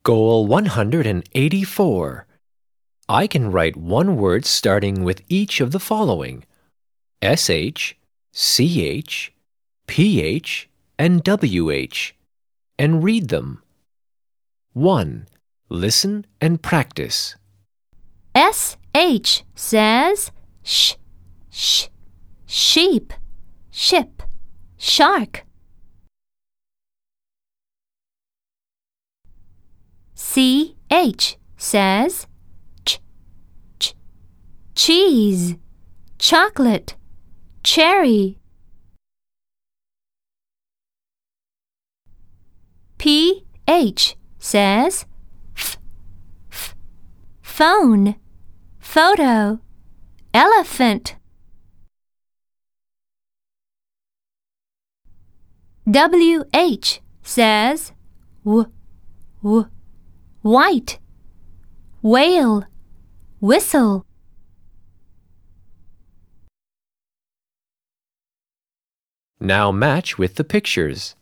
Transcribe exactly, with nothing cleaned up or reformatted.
Goal one hundred eighty-four. I can write one word starting with each of the following: sh, ch, ph, and wh, and read them. one. Listen and practice. sh says sh, sh, sheep, ship, shark. ch says ch, ch, cheese, chocolate, cherry. ph says f, f, phone, photo, elephant. wh says w, w, white, whale, whistle. Now match with the pictures.